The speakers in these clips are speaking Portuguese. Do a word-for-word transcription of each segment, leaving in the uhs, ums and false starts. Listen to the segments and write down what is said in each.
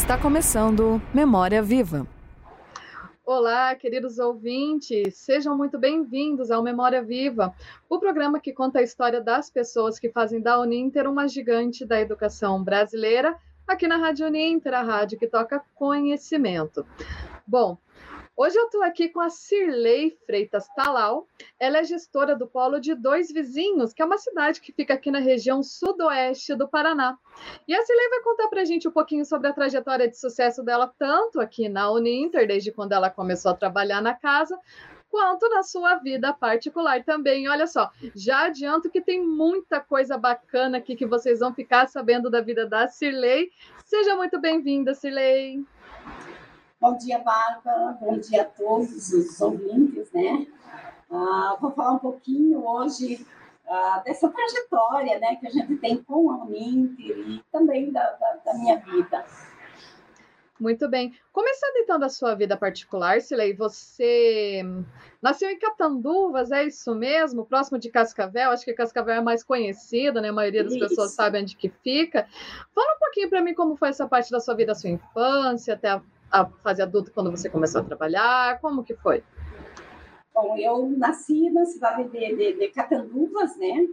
Está começando Memória Viva. Olá, queridos ouvintes, sejam muito bem-vindos ao Memória Viva, o programa que conta a história das pessoas que fazem da Uninter uma gigante da educação brasileira, aqui na Rádio Uninter, a rádio que toca conhecimento. Bom, hoje eu estou aqui com a Cirlei Freitas Talal. Ela é gestora do Polo de Dois Vizinhos, que é uma cidade que fica aqui na região sudoeste do Paraná. E a Cirlei vai contar para a gente um pouquinho sobre a trajetória de sucesso dela, tanto aqui na Uninter, desde quando ela começou a trabalhar na casa, quanto na sua vida particular também. Olha só, já adianto que tem muita coisa bacana aqui que vocês vão ficar sabendo da vida da Cirlei. Seja muito bem-vinda, Cirlei. Bom dia, Bárbara. Bom dia a todos os ouvintes, né? Ah, vou falar um pouquinho hoje ah, dessa trajetória, né, que a gente tem com a Uninter e também da, da, da minha vida. Muito bem. Começando então da sua vida particular, Cirlei, você nasceu em Catanduvas, é isso mesmo? Próximo de Cascavel, acho que Cascavel é mais conhecida, né? A maioria das isso. pessoas sabe onde que fica. Fala um pouquinho para mim como foi essa parte da sua vida, a sua infância, até a a fase adulta, quando você começou a trabalhar? Como que foi? Bom, eu nasci na cidade de, de, de Catanduvas, né?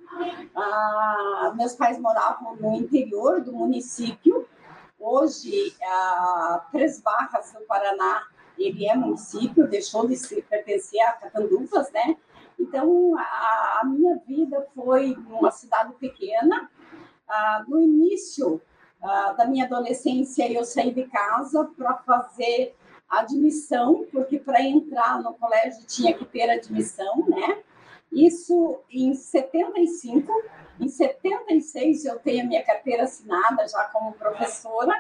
Ah, meus pais moravam no interior do município. Hoje, ah, Três Barras, no Paraná, ele é município, deixou de se pertencer a Catanduvas, né? Então, a, a minha vida foi numa cidade pequena. Ah, no início Uh, da minha adolescência, eu saí de casa para fazer admissão, porque para entrar no colégio tinha que ter admissão, né? Isso em setenta e cinco. Em setenta e seis, eu tenho a minha carteira assinada já como professora.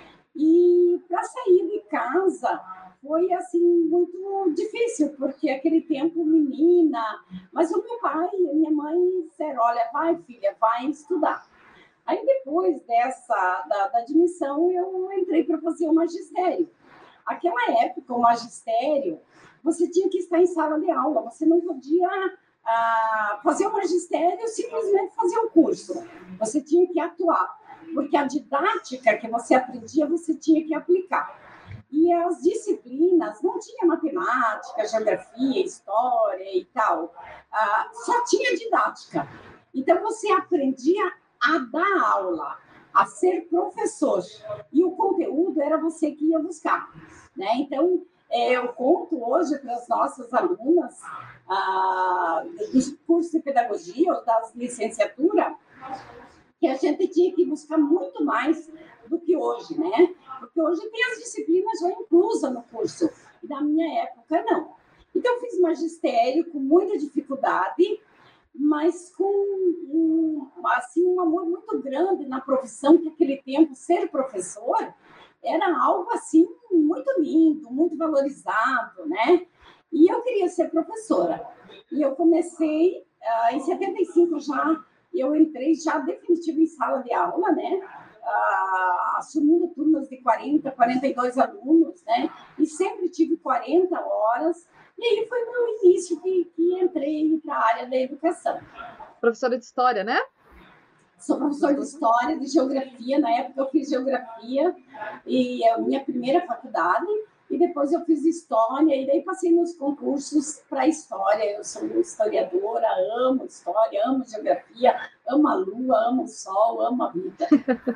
E para sair de casa foi, assim, muito difícil, porque aquele tempo menina. Mas o meu pai e a minha mãe disseram, olha, vai, filha, vai estudar. Aí, depois dessa, da, da admissão, eu entrei para fazer o magistério. Aquela época, o magistério, você tinha que estar em sala de aula, você não podia ah, fazer o magistério simplesmente fazer um curso. Você tinha que atuar, porque a didática que você aprendia, você tinha que aplicar. E as disciplinas, não tinha matemática, geografia, história e tal, ah, só tinha didática. Então, você aprendia a dar aula, a ser professor. E o conteúdo era você que ia buscar, né? Então, é, eu conto hoje para as nossas alunas ah, dos cursos de pedagogia ou das licenciaturas que a gente tinha que buscar muito mais do que hoje, né? Porque hoje tem as disciplinas já inclusas no curso. E na minha época, não. Então, eu fiz magistério com muita dificuldade, mas com um, assim, um amor muito grande na profissão, que naquele tempo ser professor era algo assim muito lindo, muito valorizado, né? E eu queria ser professora. E eu comecei, uh, em setenta e cinco já, eu entrei já definitivo em sala de aula, né? Uh, assumindo turmas de quarenta, quarenta e dois alunos, né? E sempre tive quarenta horas. E aí foi no início que, que entrei para a área da educação. Professora de história, né? Sou professora de história, de geografia. Na época eu fiz geografia, e é a minha primeira faculdade. E depois eu fiz história, e daí passei nos concursos para história. Eu sou historiadora, amo história, amo geografia, amo a lua, amo o sol, amo a vida.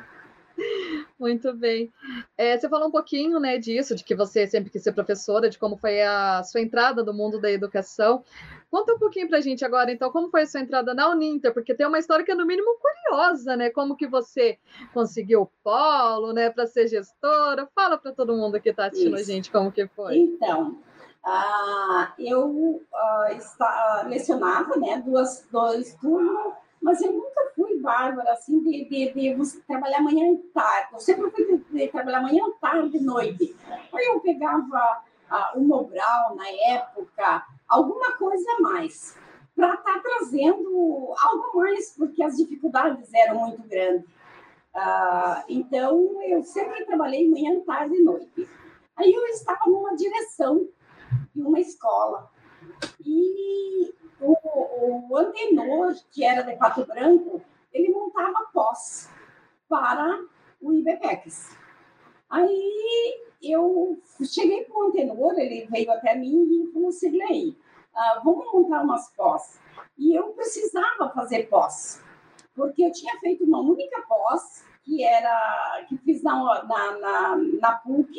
Muito bem. É, você falou um pouquinho, né, disso, de que você sempre quis ser professora, de como foi a sua entrada no mundo da educação. Conta um pouquinho pra gente agora, então, como foi a sua entrada na Uninter, porque tem uma história que é, no mínimo, curiosa, né? Como que você conseguiu o polo, né, para ser gestora? Fala para todo mundo que está assistindo Isso. a gente como que foi. Então, uh, eu uh, está, lecionava, né, duas, dois turnos, mas eu nunca fui, Bárbara, assim, de, de, de você trabalhar manhã e tarde. Eu sempre fui de, de trabalhar manhã, tarde e noite. Aí eu pegava uh, o Mobral na época, alguma coisa a mais, para estar tá trazendo algo mais, porque as dificuldades eram muito grandes. Uh, então, eu sempre trabalhei manhã, tarde e noite. Aí eu estava numa direção de uma escola. E o, o Antenor, que era de Pato Branco, ele montava pós para o IBPEX. Aí eu cheguei para o Antenor, ele veio até mim e falou assim, Lei, uh, vamos montar umas pós. E eu precisava fazer pós, porque eu tinha feito uma única pós, que era que fiz na, na, na, na PUC,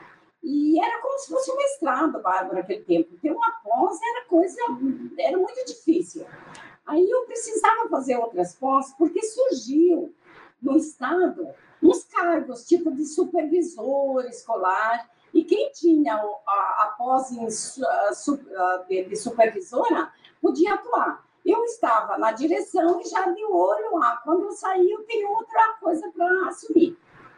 e era como se fosse um mestrado, Bárbara, naquele tempo. Ter uma pós era coisa, era muito difícil. Aí eu precisava fazer outras pós, porque surgiu no Estado uns cargos, tipo de supervisor escolar, e quem tinha a, a pós em, a, de, de supervisora podia atuar. Eu estava na direção e já de olho lá. Quando eu saí, eu tenho outra coisa para assumir.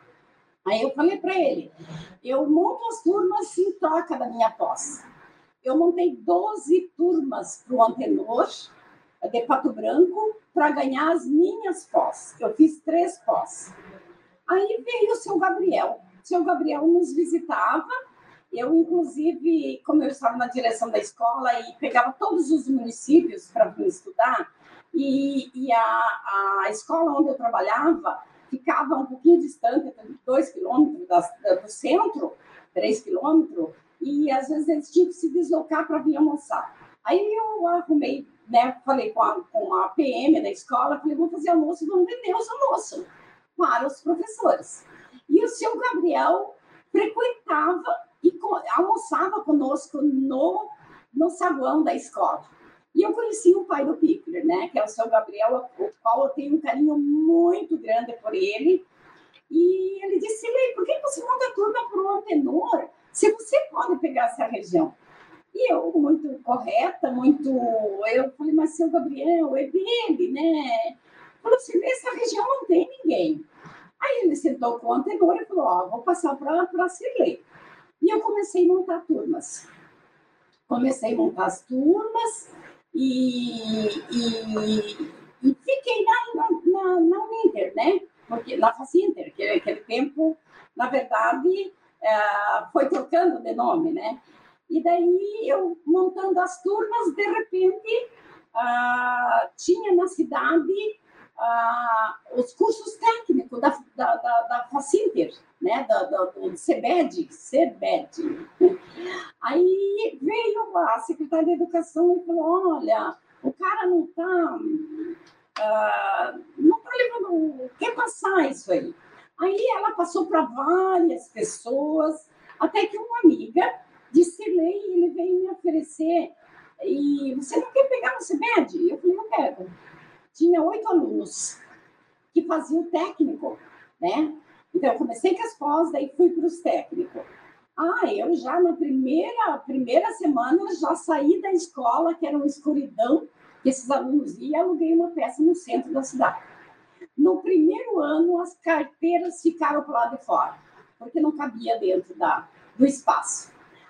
Aí eu falei para ele, eu monto as turmas em troca da minha pós. Eu montei doze turmas para o Antenor, de Pato Branco, para ganhar as minhas pós. Eu fiz três pós. Aí veio o seu Gabriel. O seu Gabriel nos visitava. Eu, inclusive, como eu estava na direção da escola e pegava todos os municípios para vir estudar, e, e a, a escola onde eu trabalhava ficava um pouquinho distante, dois quilômetros da, do centro, três quilômetros, e às vezes eles tinham que se deslocar para vir almoçar. Aí eu arrumei, né, falei com a, com a P M da escola, falei, vamos fazer almoço, vamos vender os almoços para os professores. E o seu Gabriel frequentava e almoçava conosco no, no saguão da escola. E eu conheci o pai do Pickler, né, que é o seu Gabriel, o qual eu tenho um carinho muito grande por ele. E ele disse, Lei, por que você monta turma para o Antenor se você pode pegar essa região? E eu, muito correta, muito... Eu falei, mas seu Gabriel, é dele, né? Falou assim, nessa região não tem ninguém. Aí ele sentou com o Antenor e falou, ó, vou passar para a Cirlei. E eu comecei a montar turmas. Comecei a montar as turmas e, e, e fiquei na, na, na Uninter, né? Porque, na Facinter, que naquele tempo, na verdade, é, foi trocando de nome, né? E daí, eu montando as turmas, de repente, ah, tinha na cidade ah, os cursos técnicos da, da, da, da Facinter, né? Da, da, do CEBED, CEBED. Aí veio a secretária de Educação e falou, olha, o cara não está uh, não tá levando, quer passar isso aí. Aí ela passou para várias pessoas, até que uma amiga disse, Lei, ele veio me oferecer, e você não quer pegar no CEBED? Eu falei, eu quero. Tinha oito alunos que faziam o técnico, né? Então, eu comecei com as pós, daí fui para os técnicos. Ah, eu já na primeira, primeira semana, eu já saí da escola, que era uma escuridão, que esses alunos iam, e aluguei uma peça no centro da cidade. No primeiro ano, as carteiras ficaram para o lado de fora, porque não cabia dentro da, do espaço.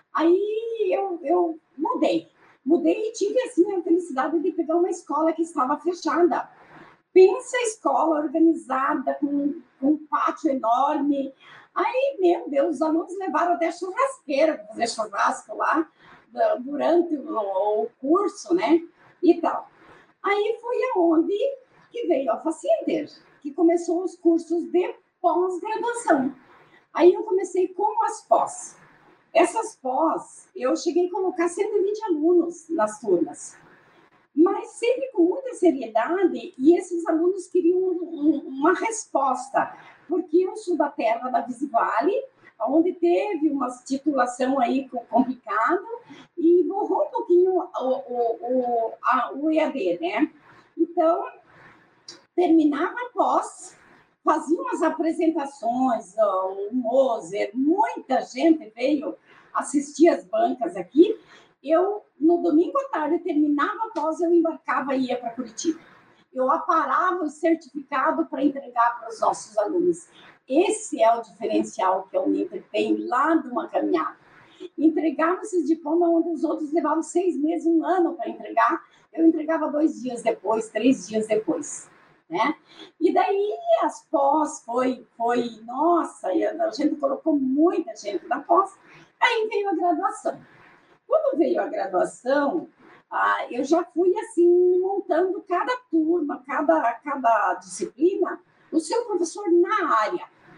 Aí eu, eu mudei. Mudei e tive, assim, a felicidade de pegar uma escola que estava fechada. Pensa a escola organizada, com, com um pátio enorme. Aí, meu Deus, os alunos levaram até churrasqueira para fazer churrasco lá durante o, o curso, né? E tal. Aí foi aonde que veio a Facinter, que começou os cursos de pós-graduação. Aí eu comecei com as pós. Essas pós, eu cheguei a colocar cento e vinte alunos nas turmas, mas sempre com muita seriedade, e esses alunos queriam um, uma resposta, porque eu sou da terra da Visivale, onde teve uma titulação aí complicada, e borrou um pouquinho o, o, o, a, o E A D, né? Então, terminava a pós, fazia umas apresentações, o Moser, muita gente veio assistir as bancas aqui. Eu, no domingo à tarde, terminava a pós, eu embarcava e ia para Curitiba. Eu aparava o certificado para entregar para os nossos alunos. Esse é o diferencial que a Uninter tem lá de uma caminhada. Entregava esses diplomas onde os outros levavam seis meses, um ano para entregar, eu entregava dois dias depois, três dias depois. Né? E daí as pós foi, foi, nossa, a gente colocou muita gente na pós, aí veio a graduação. Quando veio a graduação, ah, eu já fui assim, montando cada turma, cada, cada disciplina, o seu professor na área.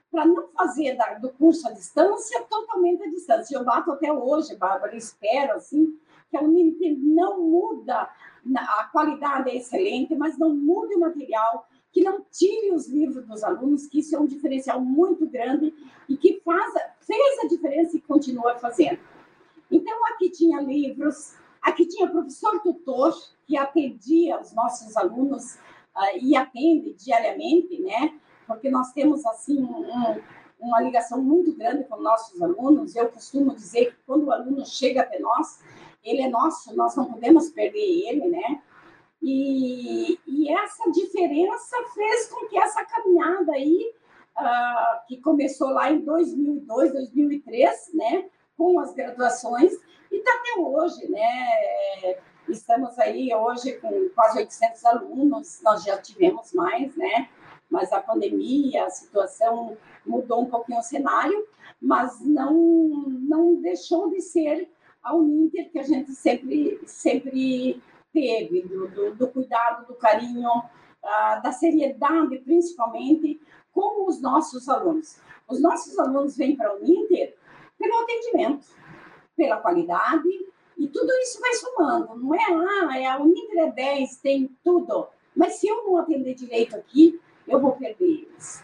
para não fazer da, do curso à distância totalmente à distância. Eu bato até hoje, Bárbara, espero assim, que a Uninter não muda, a qualidade é excelente, mas não mude o material, que não tire os livros dos alunos, que isso é um diferencial muito grande e que faz, fez a diferença e continua fazendo. Então, aqui tinha livros, aqui tinha professor tutor, que atendia os nossos alunos uh, e atende diariamente, né? Porque nós temos, assim, um, uma ligação muito grande com nossos alunos. Eu costumo dizer que quando o aluno chega até nós, ele é nosso, nós não podemos perder ele, né? E, e essa diferença fez com que essa caminhada aí, uh, que começou lá em dois mil e dois, dois mil e três, né? Com as graduações, e está até hoje, né? Estamos aí hoje com quase oitocentos alunos, nós já tivemos mais, né? Mas a pandemia, a situação mudou um pouquinho o cenário, mas não, não deixou de ser a Uninter que a gente sempre, sempre teve, do, do, do cuidado, do carinho, uh, da seriedade, principalmente, com os nossos alunos. Os nossos alunos vêm para a Uninter pelo atendimento, pela qualidade, e tudo isso vai somando. Não é, ah, é a Uninter é dez, tem tudo, mas se eu não atender direito aqui, eu vou perder eles.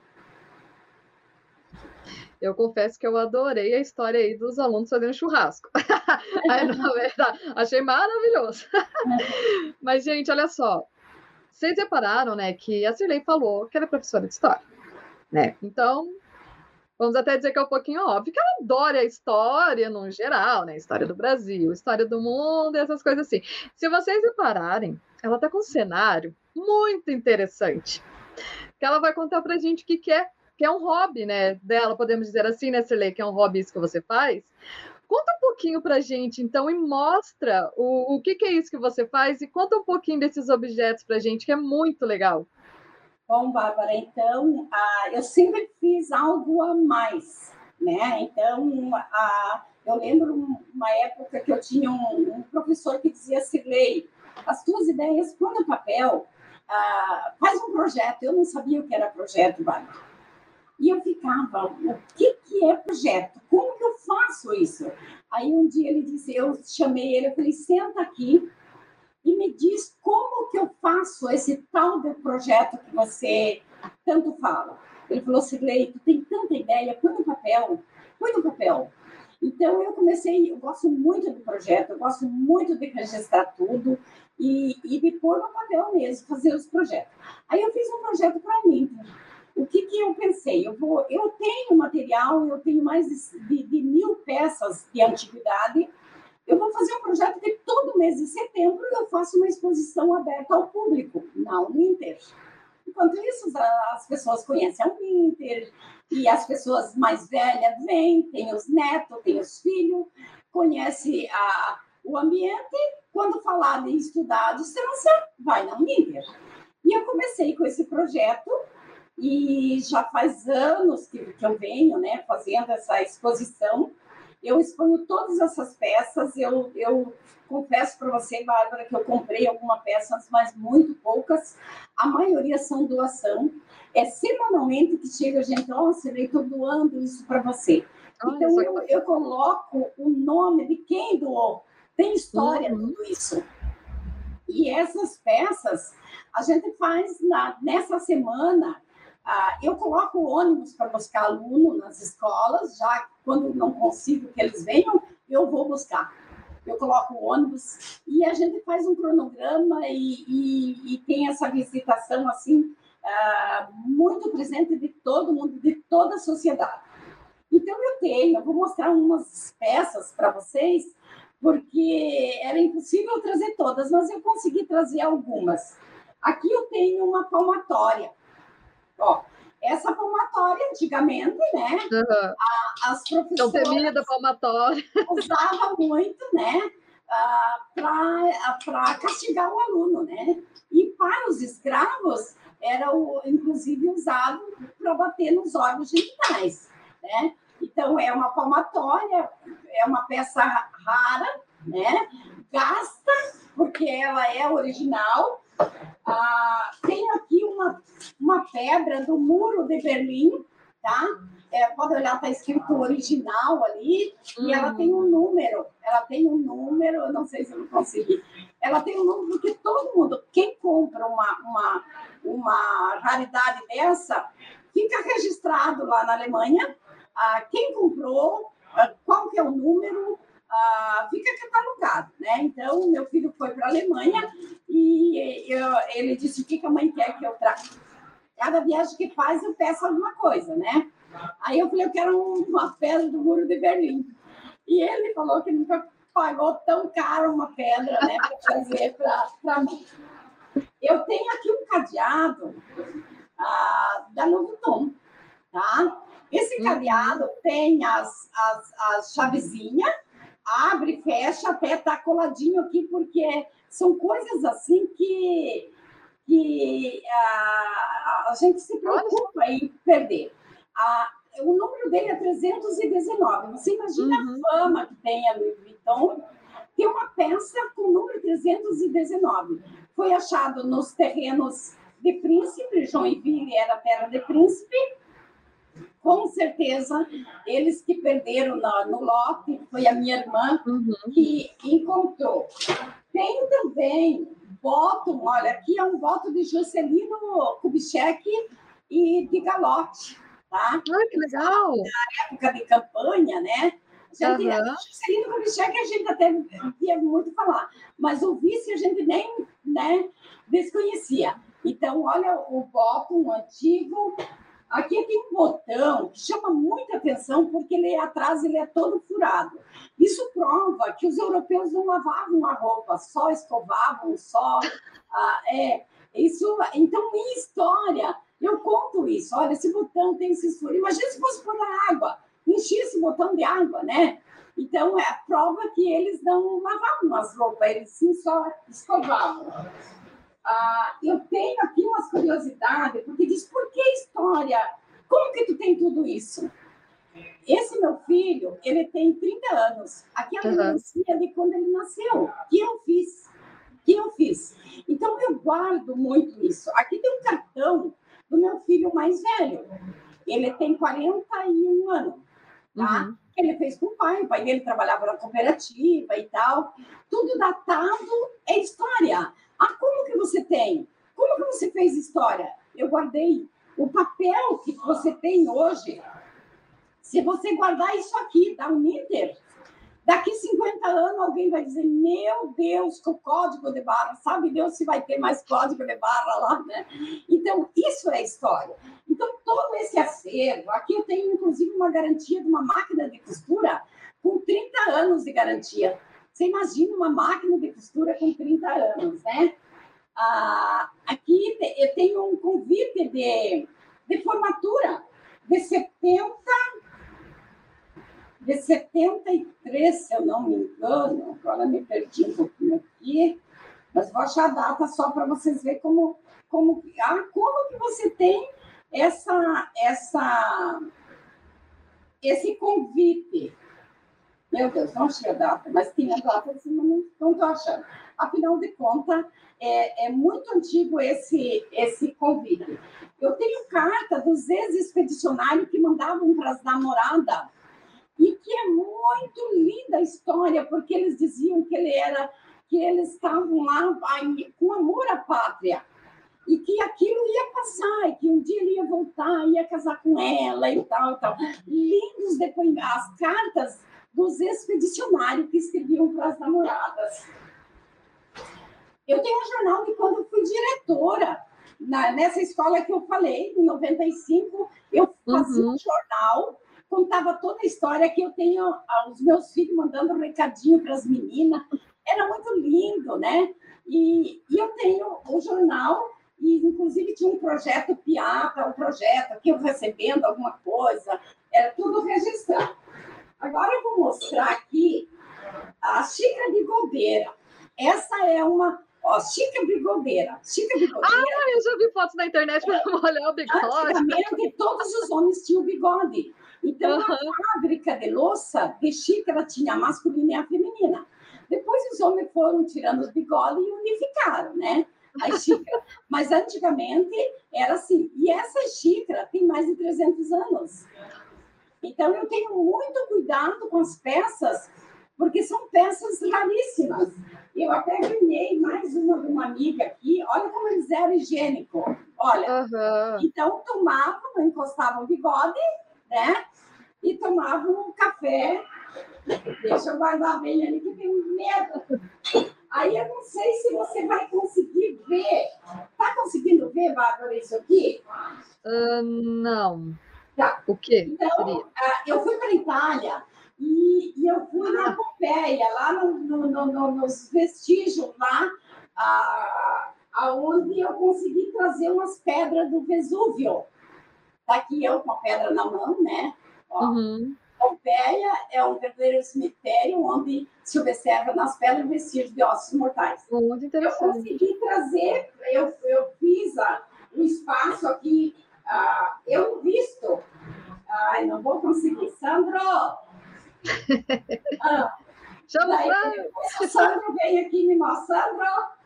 Eu confesso que eu adorei a história aí dos alunos fazendo churrasco. Aí, na verdade, achei maravilhoso. Mas, gente, olha só. Vocês repararam, né, que a Cirlei falou que ela é professora de história, né? Então, vamos até dizer que é um pouquinho óbvio que ela adora a história no geral, né? História do Brasil, história do mundo, essas coisas assim. Se vocês repararem, ela tá com um cenário muito interessante. Que ela vai contar pra gente o que, que é, que é um hobby, né, dela, podemos dizer assim, né, Cirlei, que é um hobby isso que você faz. Conta um pouquinho pra gente, então, e mostra o, o que, que é isso que você faz e conta um pouquinho desses objetos pra gente, que é muito legal. Bom, Bárbara, então, ah, eu sempre fiz algo a mais, né? Então, ah, eu lembro uma época que eu tinha um, um professor que dizia, Cirlei, as tuas ideias, põe no papel, ah, faz um projeto. Eu não sabia o que era projeto, Bárbara. E eu ficava, o que, que é projeto? Como que eu faço isso? Aí um dia ele disse, eu chamei ele, eu falei, senta aqui e me diz como que eu faço esse tal de projeto que você tanto fala. Ele falou, Cirlei, tu tem tanta ideia, põe no papel, põe no papel. Então eu comecei, eu gosto muito do projeto, eu gosto muito de registrar tudo e, e de pôr no papel mesmo, fazer os projetos. Aí eu fiz um projeto para mim. O que, que eu pensei? Eu, vou, eu tenho material, eu tenho mais de, de mil peças de antiguidade. Eu vou fazer um projeto que todo mês de setembro eu faço uma exposição aberta ao público na Uninter. Enquanto isso, as pessoas conhecem a Uninter e as pessoas mais velhas vêm, tem os netos, tem os filhos, conhece a, o ambiente. Quando falar de estudar à distância, vai na Uninter. E eu comecei com esse projeto e já faz anos que, que eu venho, né, fazendo essa exposição. Eu exponho todas essas peças, eu, eu confesso para você, Bárbara, que eu comprei algumas peças, mas muito poucas, a maioria são doação, é semanalmente que chega gente, nossa, eu estou doando isso para você. Então, eu, eu coloco o nome de quem doou, tem história uhum. tudo isso. E essas peças, a gente faz na, nessa semana. Ah, eu coloco ônibus para buscar aluno nas escolas, já que quando não consigo que eles venham, eu vou buscar. Eu coloco o ônibus e a gente faz um cronograma e, e, e tem essa visitação assim, ah, muito presente de todo mundo, de toda a sociedade. Então eu tenho, eu vou mostrar umas peças para vocês, porque era impossível trazer todas, mas eu consegui trazer algumas. Aqui eu tenho uma palmatória. Ó, essa palmatória, antigamente, né? Uhum. A, as professoras temida palmatória. usavam muito, né? Para castigar o aluno, né? E para os escravos, era, o, inclusive, usado para bater nos órgãos genitais, né? Então, é uma palmatória, é uma peça rara, né? Gasta, porque ela é original. Ah, tem aqui uma, uma pedra do Muro de Berlim, tá? É, pode olhar, está escrito original ali, uhum. E ela tem um número, ela tem um número, eu não sei se eu não consegui, ela tem um número porque todo mundo, quem compra uma, uma, uma raridade dessa, fica registrado lá na Alemanha, ah, quem comprou, ah, qual que é o número, ah, fica catalogado, né? Então, meu filho foi para a Alemanha e eu, ele disse, o que a mãe quer que eu traga? Cada viagem que faz, eu peço alguma coisa, né? Aí eu falei, eu quero uma pedra do Muro de Berlim. E ele falou que nunca pagou tão caro uma pedra, né, para trazer para mim. Eu tenho aqui um cadeado ah, da Novo Tom, tá? Esse cadeado uhum. tem as, as, as chavezinhas, abre, fecha, até tá coladinho aqui, porque são coisas assim que, que ah, a gente se preocupa em perder. Ah, o número dele é trezentos e dezenove. Você imagina uhum. a fama que tem a Louis Vuitton. Tem uma peça com o número trezentos e dezenove. Foi achado nos terrenos de Príncipe, Joinville era terra de Príncipe. Com certeza, eles que perderam no, no lote, foi a minha irmã uhum. que encontrou. Tem também voto, olha, aqui é um voto de Juscelino Kubitschek e de Galotti. Tá? Ah, que legal! Na época de campanha, né? A gente, uhum. Juscelino Kubitschek a gente até via muito falar, mas o vice a gente nem, né, desconhecia. Então, olha o voto, um antigo. Aqui tem um botão que chama muita atenção porque ele atrás ele é todo furado. Isso prova que os europeus não lavavam a roupa, só escovavam, só... Ah, é, isso, então, em história... Eu conto isso, olha, esse botão tem censura. Imagina se fosse pôr na água, encher esse botão de água, né? Então, é a prova que eles não lavavam as roupas, eles sim só escovavam. Ah, eu tenho aqui umas curiosidades, porque diz, por que história? Como que tu tem tudo isso? Esse meu filho, ele tem trinta anos. Aqui é a lembrancinha uhum. de quando ele nasceu, que eu fiz. Que eu fiz. Então, eu guardo muito isso. Aqui tem um cartão do meu filho mais velho. Ele tem quarenta e um anos, tá? Uhum. Ele fez com o pai, o pai dele trabalhava na cooperativa e tal. Tudo datado é história. Ah, como que você tem? Como que você fez história? Eu guardei. O papel que você tem hoje, se você guardar isso aqui, da Uninter, daqui cinquenta anos alguém vai dizer, meu Deus, com o código de barra, sabe Deus se vai ter mais código de barra lá, né? Então, isso é história. Então, todo esse acervo, aqui eu tenho, inclusive, uma garantia de uma máquina de costura com trinta anos de garantia. Você imagina uma máquina de costura com trinta anos, né? Ah, aqui eu tenho um convite de, de formatura de setenta... de setenta e três, se eu não me engano, agora me perdi um pouquinho aqui, mas vou achar a data só para vocês verem como, como, ah, como que você tem essa, essa, esse convite. Meu Deus, não achei a data, mas tem a data, assim, não estou achando. Afinal de contas, é, é muito antigo esse, esse convite. Eu tenho carta dos ex-expedicionários que mandavam para as namoradas, e que é muito linda a história, porque eles diziam que ele era, que eles estavam lá aí, com amor à pátria, e que aquilo ia passar, e que um dia ele ia voltar, ia casar com ela e tal, e tal. Lindos depoimentos, as cartas dos expedicionários que escreviam para as namoradas. Eu tenho um jornal de quando eu fui diretora, na, nessa escola que eu falei, em noventa e cinco, eu fazia uhum. um jornal, contava toda a história, que eu tenho os meus filhos mandando um recadinho para as meninas. Era muito lindo, né? E, e eu tenho o jornal, e inclusive tinha um projeto Piata, um projeto aqui, eu recebendo alguma coisa, era tudo registrado. Agora eu vou mostrar aqui a xícara bigodeira. Essa é uma... Ó, xícara bigodeira. Xícara bigodeira. Ah, eu já vi fotos na internet para olhar o bigode. Antigamente, todos os homens tinham bigode. Então, uhum. a fábrica de louça de xícara tinha a masculina e a feminina. Depois, os homens foram tirando os bigodes e unificaram, né? as xícaras. Mas antigamente era assim. E essa xícara tem mais de trezentos anos. Então, eu tenho muito cuidado com as peças, porque são peças raríssimas. Eu até ganhei mais uma de uma amiga aqui. Olha como eles eram higiênicos. Olha, uhum. Então tomavam, encostavam o bigode, né? E tomavam um café. Deixa eu guardar bem ali que tem medo. Aí eu não sei se você vai conseguir ver. Tá conseguindo ver, Bárbara, isso aqui? Uh, não. Tá. O quê? Então, uh, eu fui para a Itália e, e eu fui na Pompeia, lá no, no, no, nos vestígios lá, uh, aonde eu consegui trazer umas pedras do Vesúvio. Tá aqui eu com a pedra na mão, né? Ó. Uhum. Pompeia é um verdadeiro cemitério onde se observa nas pedras vestígios de ossos mortais. Muito interessante. Eu consegui trazer, eu, eu fiz a, um espaço aqui, uh, eu visto. Ai, não vou conseguir. Sandro! ah, Chama daí, o Sandro vem aqui e me mostra. Sandro!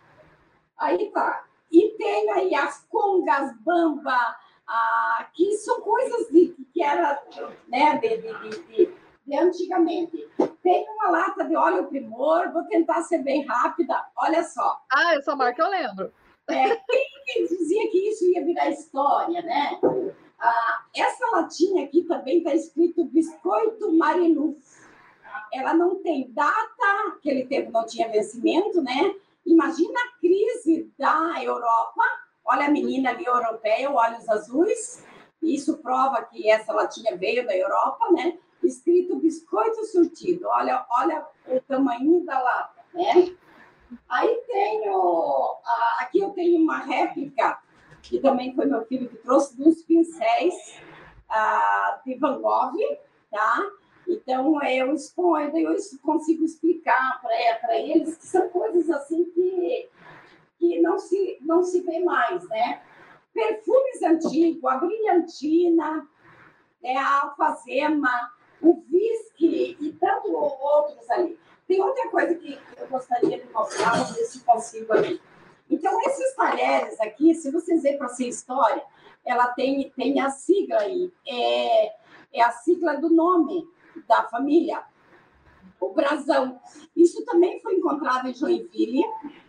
Aí tá. E tem aí as congas, bamba, ah, que são coisas de, que era, né, de, de, de, de antigamente. Tem uma lata de óleo Primor, vou tentar ser bem rápida, olha só. Ah, essa marca eu lembro. É, quem dizia que isso ia virar história, né? Ah, essa latinha aqui também está escrito Biscoito Marilu. Ela não tem data, aquele tempo não tinha vencimento, né? Imagina a crise da Europa. Olha a menina ali europeia, olhos azuis. Isso prova que essa latinha veio da Europa, né? Escrito biscoito surtido. Olha, olha o tamanho da lata, né? Aí tenho... Aqui eu tenho uma réplica, que também foi meu filho que trouxe, dos pincéis de Van Gogh, tá? Então, eu exponho, eu consigo explicar para eles que são coisas assim que, que não, se, não se vê mais, né? Perfumes antigos, a brilhantina, né, a alfazema, o whisky e tantos outros ali. Tem outra coisa que eu gostaria de mostrar, vamos ver se consigo aqui. Então, esses talheres aqui, se vocês verem para ser história, ela tem, tem a sigla aí, é, é a sigla do nome da família, o brasão. Isso também foi encontrado em Joinville.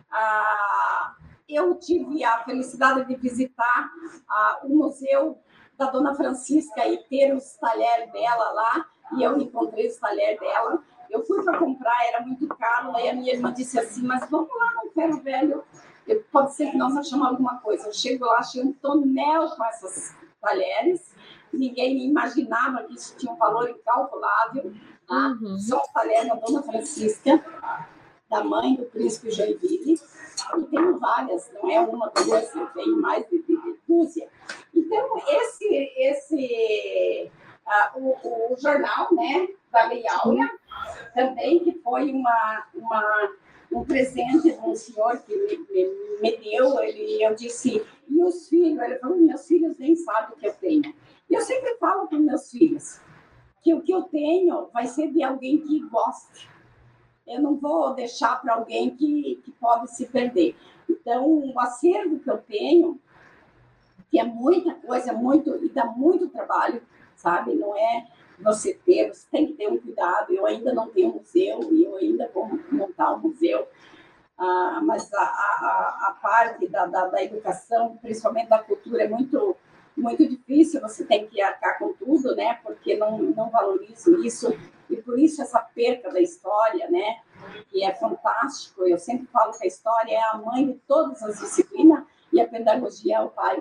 Ah, eu tive a felicidade de visitar ah, o museu da Dona Francisca e ter os talheres dela lá, e eu encontrei os talheres dela. Eu fui para comprar, era muito caro, daí a minha irmã disse assim, mas vamos lá no Ferro Velho, pode ser que nós achamos alguma coisa. Eu chego lá, achei um tonel com esses talheres, ninguém imaginava que isso tinha um valor incalculável. Tá? Uhum. São os talheres da Dona Francisca, da mãe do príncipe Joinville, e tenho várias, não é uma, duas, eu tenho mais de, de, de dúzia. Então, esse, esse uh, o, o jornal, né, da Lei Áurea, também, que foi uma, uma, um presente de um senhor que me, me, me deu, ele, eu disse, e os filhos? Ele falou, meus filhos nem sabem o que eu tenho. E eu sempre falo para os meus filhos que o que eu tenho vai ser de alguém que goste. Eu não vou deixar para alguém que, que pode se perder. Então, o acervo que eu tenho, que é muita coisa, muito, e dá muito trabalho, sabe? Não é você ter, você tem que ter um cuidado. Eu ainda não tenho museu, e eu ainda vou montar um museu. Ah, mas a, a, a parte da, da, da educação, principalmente da cultura, é muito... muito difícil, você tem que arcar com tudo, né? Porque não, não valorizo isso, e por isso essa perca da história, né? Que é fantástico. Eu sempre falo que a história é a mãe de todas as disciplinas e a pedagogia é o pai.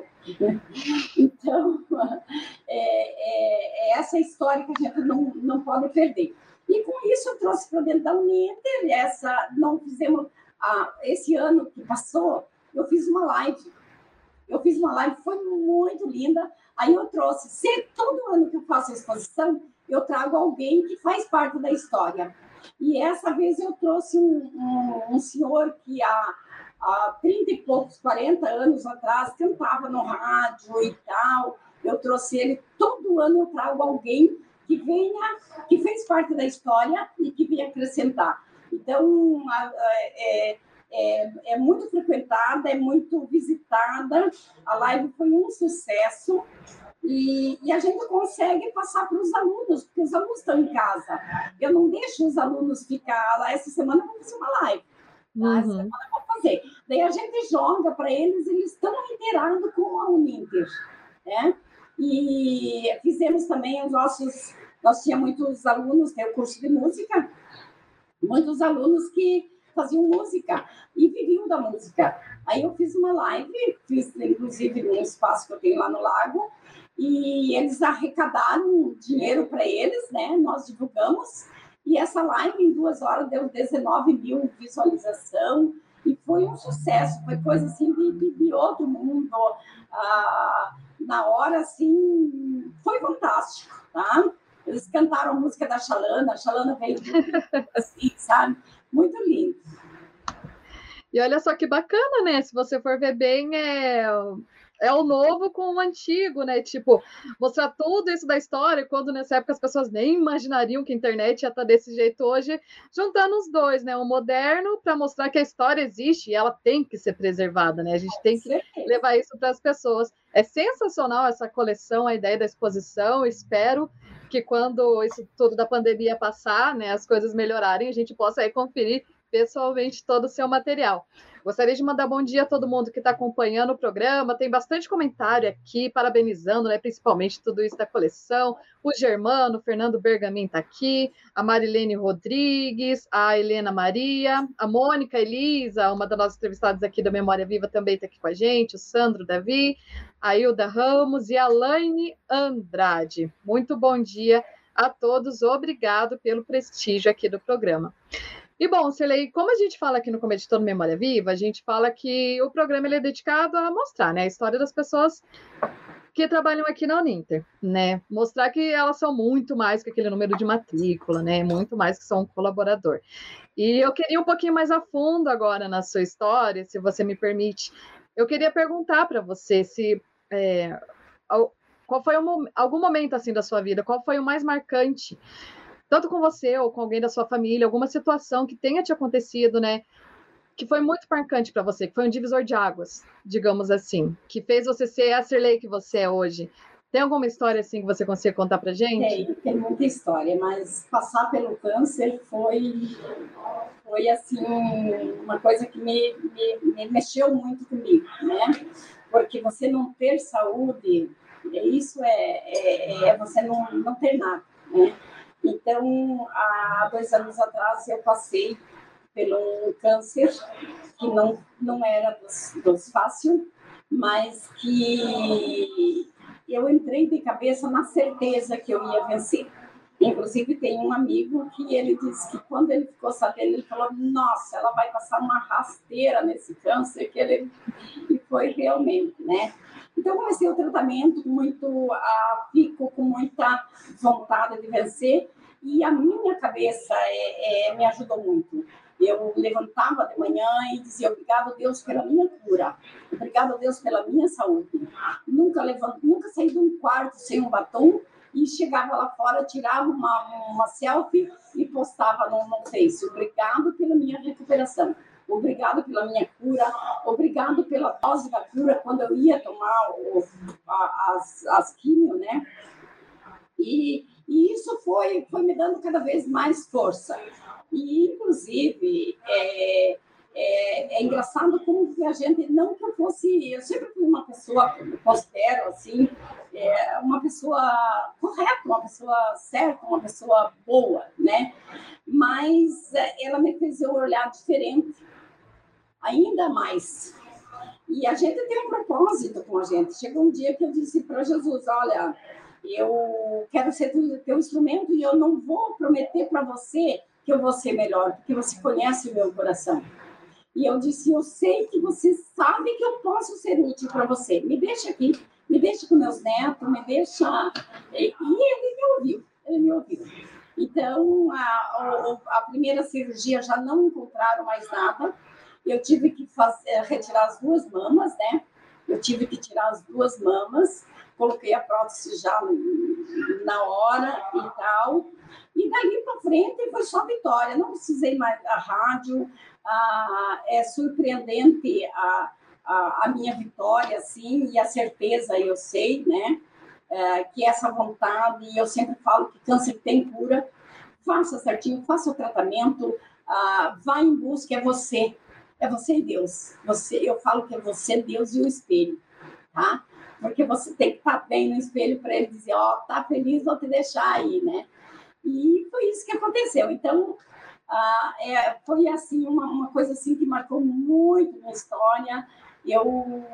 Então, é, é, é essa história que a gente não, não pode perder. E com isso eu trouxe para dentro da Uninter, essa, não fizemos, ah, esse ano que passou, eu fiz uma live. Eu fiz uma live, foi muito linda. Aí eu trouxe, sempre, todo ano que eu faço a exposição, eu trago alguém que faz parte da história. E essa vez eu trouxe um, um, um senhor que há, há trinta e poucos, quarenta anos atrás, cantava no rádio e tal. Eu trouxe ele, todo ano eu trago alguém que venha, que fez parte da história e que venha acrescentar. Então, é, é, é muito frequentada, é muito visitada. A live foi um sucesso. E, e a gente consegue passar para os alunos, porque os alunos estão em casa. Eu não deixo os alunos ficar lá. Essa semana eu vou fazer uma live. Tá? Essa Uhum. semana eu vou fazer. Daí a gente joga para eles, eles estão interagindo com a Uninter. Né? E fizemos também os nossos... Nós tínhamos muitos alunos, tem o curso de música, muitos alunos que faziam música e viviam da música. Aí eu fiz uma live, fiz inclusive num espaço que eu tenho lá no Lago, e eles arrecadaram dinheiro para eles, né? Nós divulgamos, e essa live em duas horas deu dezenove mil visualização, e foi um sucesso, foi coisa assim de, de, de outro mundo. Ah, na hora, assim, foi fantástico, tá? Eles cantaram a música da Xalana, a Xalana veio assim, sabe? Muito lindo. E olha só que bacana, né? Se você for ver bem, é, é o novo com o antigo, né? Tipo, mostrar tudo isso da história, quando nessa época as pessoas nem imaginariam que a internet ia estar desse jeito hoje, juntando os dois, né? O moderno para mostrar que a história existe e ela tem que ser preservada, né? A gente tem que levar isso para as pessoas. É sensacional essa coleção, a ideia da exposição. Espero que quando isso tudo da pandemia passar, né, as coisas melhorarem, a gente possa aí conferir pessoalmente todo o seu material. Gostaria de mandar bom dia a todo mundo que está acompanhando o programa. Tem bastante comentário aqui, parabenizando, né, principalmente tudo isso da coleção. O Germano, o Fernando Bergamin está aqui, a Marilene Rodrigues, a Helena Maria, a Mônica Elisa, uma das nossas entrevistadas aqui da Memória Viva, também está aqui com a gente, o Sandro Davi, a Hilda Ramos e a Laine Andrade. Muito bom dia a todos. Obrigado pelo prestígio aqui do programa. E bom, Cirlei, como a gente fala aqui no Comeditando Memória Viva, a gente fala que o programa ele é dedicado a mostrar, né, a história das pessoas que trabalham aqui na Uninter, né? Mostrar que elas são muito mais que aquele número de matrícula, né? Muito mais que só um colaborador. E eu queria um pouquinho mais a fundo agora na sua história, se você me permite. Eu queria perguntar para você se é, qual foi um, algum momento assim da sua vida, qual foi o mais marcante, tanto com você ou com alguém da sua família, alguma situação que tenha te acontecido, né, que foi muito marcante para você, que foi um divisor de águas, digamos assim, que fez você ser a Cirlei que você é hoje. Tem alguma história assim que você consiga contar para gente? Tem, tem muita história, mas passar pelo câncer foi, foi assim, uma coisa que me, me, me mexeu muito comigo, né? Porque você não ter saúde, isso é, é, é você não, não ter nada, né? Então, há dois anos atrás, eu passei pelo câncer, que não, não era dos, dos fácil, mas que eu entrei de cabeça na certeza que eu ia vencer. Inclusive, tem um amigo que ele disse que quando ele ficou sabendo, ele falou, nossa, ela vai passar uma rasteira nesse câncer, que ele... e foi realmente, né? Então, comecei o tratamento muito, uh, fico com muita vontade de vencer, e a minha cabeça é, é, me ajudou muito. Eu levantava de manhã e dizia, obrigado, Deus, pela minha cura. Obrigado, Deus, pela minha saúde. Nunca, levanto, nunca saí de um quarto sem um batom e chegava lá fora, tirava uma, uma selfie e postava no, no Face. Obrigado pela minha recuperação. Obrigado pela minha cura, obrigado pela dose da cura quando eu ia tomar o, a, as, as quimio, né? E, e isso foi, foi me dando cada vez mais força. E, inclusive, é, é, é engraçado como que a gente, não que eu fosse, eu sempre fui uma pessoa, eu considero assim, é, uma pessoa correta, uma pessoa certa, uma pessoa boa, né? Mas ela me fez eu olhar diferente, ainda mais. E a gente tem um propósito com a gente. Chegou um dia que eu disse para Jesus, olha, eu quero ser teu instrumento e eu não vou prometer para você que eu vou ser melhor, porque você conhece o meu coração. E eu disse, eu sei que você sabe que eu posso ser útil para você. Me deixa aqui, me deixa com meus netos, me deixa... E ele me ouviu, ele me ouviu. Então, a, a primeira cirurgia já não encontraram mais nada. Eu tive que fazer, retirar as duas mamas, né? Eu tive que tirar as duas mamas. coloquei a prótese já na hora e tal. E dali para frente foi só vitória, não precisei mais da rádio. Ah, é surpreendente a, a, a minha vitória, assim, e a certeza, eu sei, né? É, que essa vontade, e eu sempre falo que câncer tem cura, faça certinho, faça o tratamento, ah, vá em busca, é você, é você e Deus. Você, eu falo que é você, Deus e o espelho, tá? Porque você tem que estar bem no espelho para ele dizer, ó, oh, tá feliz, vou te deixar aí, né? E foi isso que aconteceu. Então, ah, é, foi assim, uma, uma coisa assim que marcou muito minha história. Eu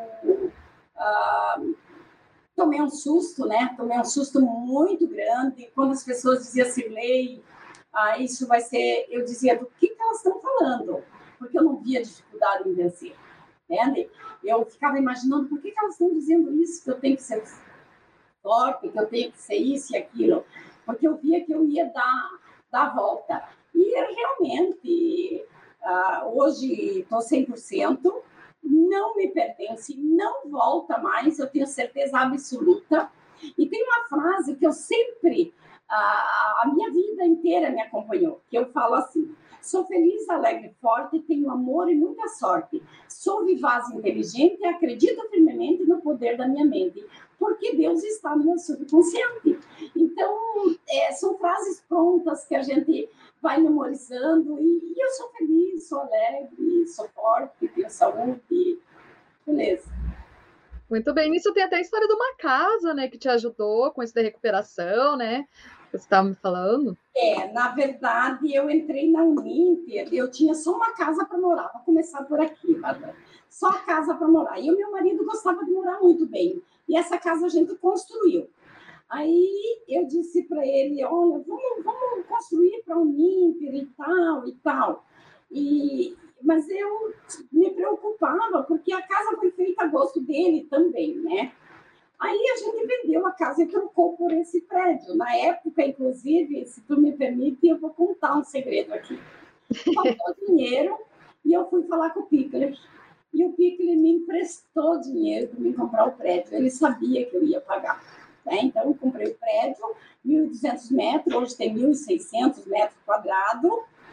ah, tomei um susto, né? Tomei um susto muito grande. Quando as pessoas diziam assim, Lei, ah, isso vai ser... Eu dizia, do que, que elas estão falando? Porque eu não via dificuldade em vencer. Né? Eu ficava imaginando, por que, que elas estão dizendo isso? Que eu tenho que ser forte, que eu tenho que ser isso e aquilo. Porque eu via que eu ia dar, dar a volta. E realmente, uh, hoje estou cem por cento, não me pertence, não volta mais, eu tenho certeza absoluta. E tem uma frase que eu sempre, uh, a minha vida inteira me acompanhou, que eu falo assim, sou feliz, alegre, forte, tenho amor e muita sorte. Sou vivaz e inteligente e acredito firmemente no poder da minha mente, porque Deus está no meu subconsciente. Então, é, são frases prontas que a gente vai memorizando e, e eu sou feliz, sou alegre, sou forte, tenho saúde, beleza. Muito bem, nisso tem até a história de uma casa, né, que te ajudou com isso da recuperação, né, que você estava me falando. É, na verdade, eu entrei na Uninter, eu tinha só uma casa para morar, vou começar por aqui, Bárbara. Só a casa para morar. E o meu marido gostava de morar muito bem. E essa casa a gente construiu. Aí eu disse para ele, olha, vamos, vamos construir para o Uninter e tal, e tal. E, mas eu me preocupava, porque a casa foi feita a gosto dele também, né? Aí a gente vendeu a casa e trocou por esse prédio. Na época, inclusive, se tu me permite, eu vou contar um segredo aqui. Faltou dinheiro e eu fui falar com o Pickler. E o Pickler me emprestou dinheiro para me comprar o prédio. Ele sabia que eu ia pagar. Né? Então, eu comprei o prédio, mil e duzentos metros, hoje tem mil e seiscentos metros quadrados.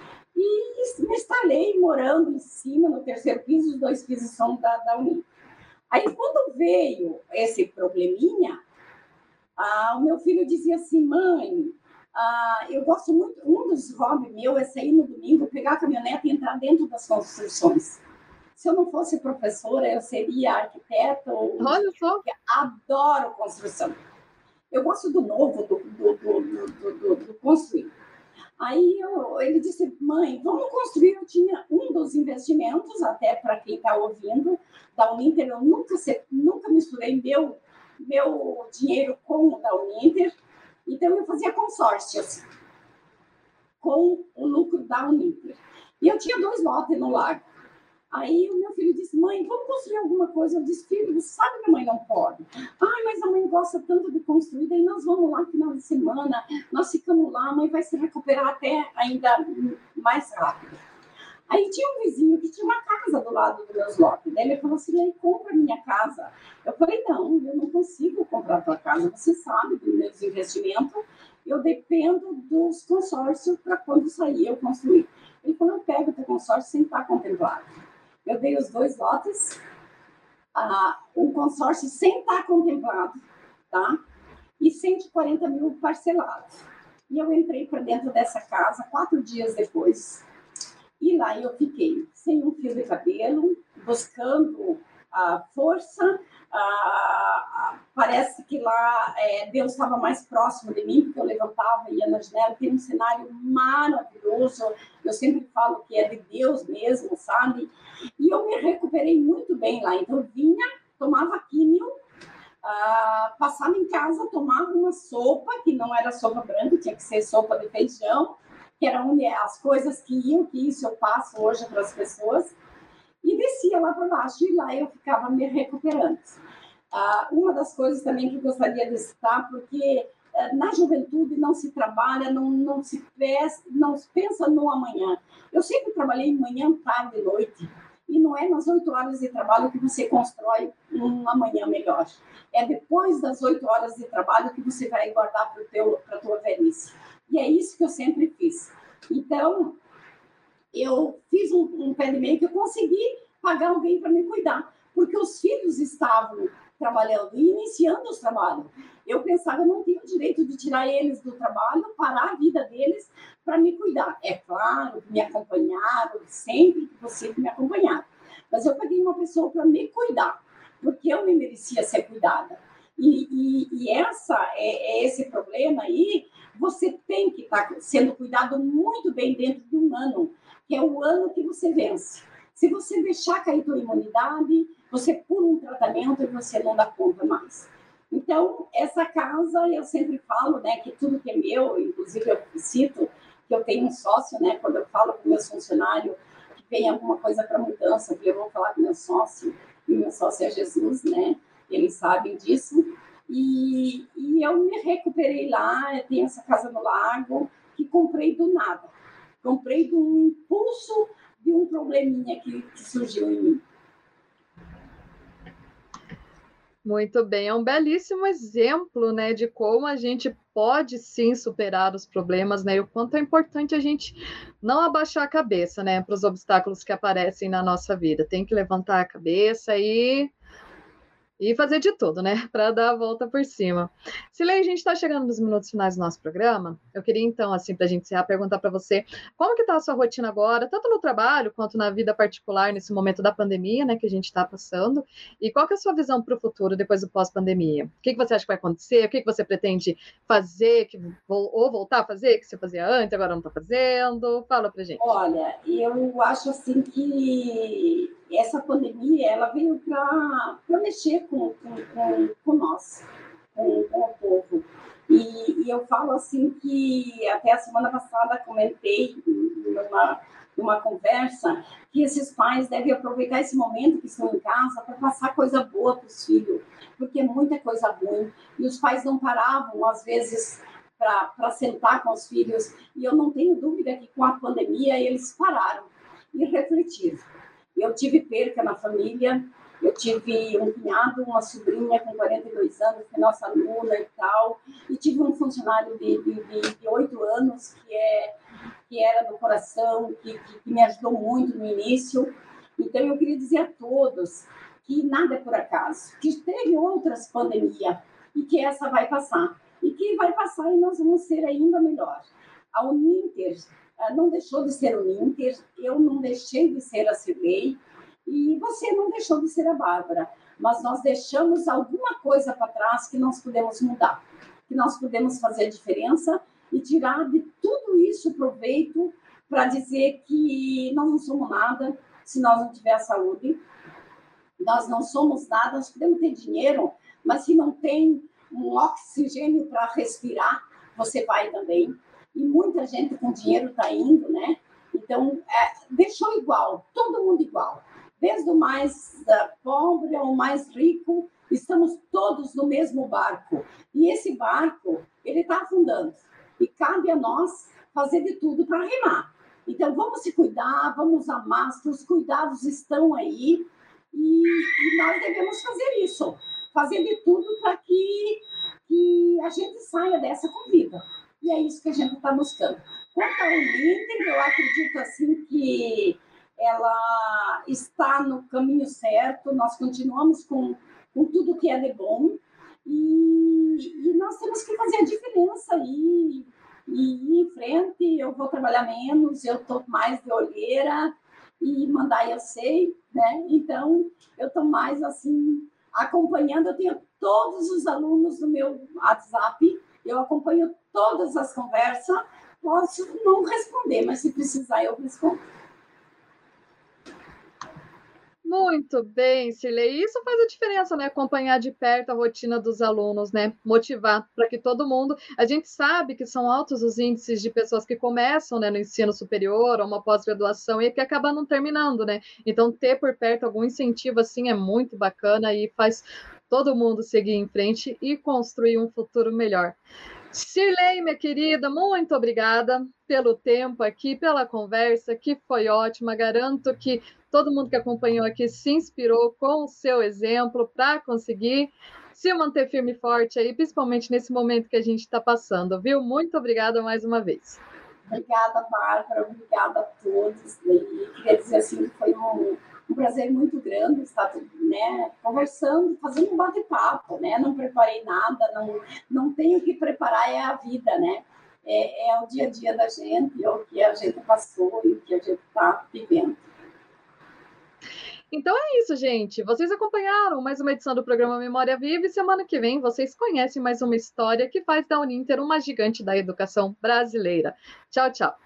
E me instalei morando em cima, no terceiro piso, os dois pisos são da, da Uninter. Aí, quando veio esse probleminha, ah, o meu filho dizia assim, mãe, ah, eu gosto muito, um dos hobbies meus é sair no domingo, pegar a caminhonete e entrar dentro das construções. Se eu não fosse professora, eu seria arquiteta ou... Olha só! Adoro construção. Eu gosto do novo, do, do, do, do, do, do construir. Aí eu, ele disse, mãe, vamos construir. Eu tinha um dos investimentos, até para quem está ouvindo, da Uninter, eu nunca, nunca misturei meu, meu dinheiro com o da Uninter, então eu fazia consórcios com o lucro da Uninter. E eu tinha dois lotes no lago. Aí o meu filho disse, mãe, vamos construir alguma coisa? Eu disse, filho, você sabe que a mãe não pode. Ai, mas a mãe gosta tanto de construir, daí nós vamos lá no final de semana, nós ficamos lá, a mãe vai se recuperar até ainda mais rápido. Aí tinha um vizinho que tinha uma casa do lado dos meus lotes, daí ele falou assim, compra a minha casa. Eu falei, não, eu não consigo comprar a tua casa, você sabe dos meus investimentos, eu dependo dos consórcios para quando sair eu construir. Ele falou, eu pego o teu consórcio sem estar contemplado. Eu dei os dois lotes, uh, um consórcio sem estar contemplado, tá? E cento e quarenta mil parcelados. E eu entrei para dentro dessa casa quatro dias depois. E lá eu fiquei, sem um fio de cabelo, buscando a uh, força. Uh, parece que lá é, Deus estava mais próximo de mim, porque eu levantava e ia na janela. Tem um cenário maravilhoso. Eu sempre falo que é de Deus mesmo, sabe? E eu me recuperei muito bem lá. Então, eu vinha, tomava químio, uh, passava em casa, tomava uma sopa, que não era sopa branca, tinha que ser sopa de feijão, que eram as coisas que iam, que isso eu passo hoje para as pessoas. E descia lá para baixo, e lá eu ficava me recuperando. Ah, uma das coisas também que eu gostaria de citar, porque ah, na juventude não se trabalha, não, não, se pensa, não se pensa no amanhã. Eu sempre trabalhei manhã, tarde e noite. E não é nas oito horas de trabalho que você constrói um amanhã melhor. É depois das oito horas de trabalho que você vai guardar para a tua velhice. E é isso que eu sempre fiz. Então, eu fiz um, um pé de meia que eu consegui pagar alguém para me cuidar, porque os filhos estavam trabalhando e iniciando os trabalhos. Eu pensava, eu não tenho o direito de tirar eles do trabalho, parar a vida deles para me cuidar. É claro que me acompanharam, sempre que possível me acompanharam. Mas eu paguei uma pessoa para me cuidar, porque eu me merecia ser cuidada. E, e, e essa, é, é esse problema aí, você tem que estar sendo cuidado muito bem dentro de um ano, que é o ano que você vence. Se você deixar cair tua imunidade, você pula um tratamento e você não dá conta mais. Então, essa casa, eu sempre falo, né, que tudo que é meu, inclusive eu cito que eu tenho um sócio, né, quando eu falo com meus funcionários que tem alguma coisa para mudança, que eu vou falar com meu sócio, e o meu sócio é Jesus, né, eles sabem disso, e, e eu me recuperei lá, eu tenho essa casa no lago, que comprei do nada, comprei de um impulso de um probleminha que, que surgiu em mim. Muito bem, é um belíssimo exemplo, né, de como a gente pode sim superar os problemas, né, e o quanto é importante a gente não abaixar a cabeça, né, para os obstáculos que aparecem na nossa vida. Tem que levantar a cabeça e E fazer de tudo, né? Para dar a volta por cima. Silei, a gente está chegando nos minutos finais do nosso programa. Eu queria, então, assim, para a gente encerrar, perguntar para você como que está a sua rotina agora, tanto no trabalho quanto na vida particular, nesse momento da pandemia, né, que a gente está passando, e qual que é a sua visão para o futuro depois do pós-pandemia? O que, que você acha que vai acontecer? O que, que você pretende fazer, que, ou voltar a fazer, que você fazia antes, agora não está fazendo? Fala para gente. Olha, eu acho assim que essa pandemia ela veio para mexer com, com, com, com nós, com, com o povo. E, e eu falo assim que até a semana passada comentei numa, numa conversa que esses pais devem aproveitar esse momento que estão em casa para passar coisa boa para os filhos, porque é muita coisa ruim. E os pais não paravam, às vezes, para sentar com os filhos, e eu não tenho dúvida que com a pandemia eles pararam e refletiram. Eu tive perca na família, eu tive um cunhado, uma sobrinha com quarenta e dois anos, que é nossa aluna e tal, e tive um funcionário de, de, de, de oito anos, que, é, que era do coração, que, que, que me ajudou muito no início. Então, eu queria dizer a todos que nada é por acaso, que teve outras pandemias e que essa vai passar. E que vai passar e nós vamos ser ainda melhor. A Uninter não deixou de ser Uninter, eu não deixei de ser a Silei, e você não deixou de ser a Bárbara, mas nós deixamos alguma coisa para trás que nós podemos mudar, que nós podemos fazer a diferença e tirar de tudo isso proveito para dizer que nós não somos nada se nós não tivermos saúde, nós não somos nada, nós podemos ter dinheiro, mas se não tem um oxigênio para respirar, você vai também. E muita gente com dinheiro está indo, né? Então, é, deixou igual, todo mundo igual. Desde o mais uh, pobre ao mais rico, estamos todos no mesmo barco. E esse barco, ele está afundando. E cabe a nós fazer de tudo para remar. Então, vamos se cuidar, vamos usar máscara, os cuidados estão aí. E, e nós devemos fazer isso. Fazer de tudo para que, que a gente saia dessa com vida. E é isso que a gente está buscando. Quanto ao Uninter, eu acredito assim que ela está no caminho certo, nós continuamos com, com tudo que é de bom e, e nós temos que fazer a diferença e, e ir em frente. Eu vou trabalhar menos, eu estou mais de olheira e mandar eu sei, né? Então, eu estou mais assim... acompanhando, eu tenho todos os alunos no meu WhatsApp, eu acompanho todas as conversas, posso não responder, mas se precisar eu respondo. Muito bem, Cirlei. Isso faz a diferença, né? Acompanhar de perto a rotina dos alunos, né? Motivar para que todo mundo... A gente sabe que são altos os índices de pessoas que começam, né, no ensino superior ou uma pós-graduação e que acabam não terminando, né? Então, ter por perto algum incentivo assim é muito bacana e faz todo mundo seguir em frente e construir um futuro melhor. Shirley, minha querida, muito obrigada pelo tempo aqui, pela conversa, que foi ótima. Garanto que todo mundo que acompanhou aqui se inspirou com o seu exemplo para conseguir se manter firme e forte aí, principalmente nesse momento que a gente está passando, viu? Muito obrigada mais uma vez. Obrigada, Bárbara, obrigada a todos. E queria dizer assim que foi um, um prazer muito grande estar, né, conversando, fazendo um bate-papo, né? Não preparei nada, não, não tenho que preparar, é a vida, né? É, é o dia a dia da gente, é o que a gente passou e o que a gente está vivendo. Então é isso, gente. Vocês acompanharam mais uma edição do programa Memória Viva e semana que vem vocês conhecem mais uma história que faz da Uninter uma gigante da educação brasileira. Tchau, tchau.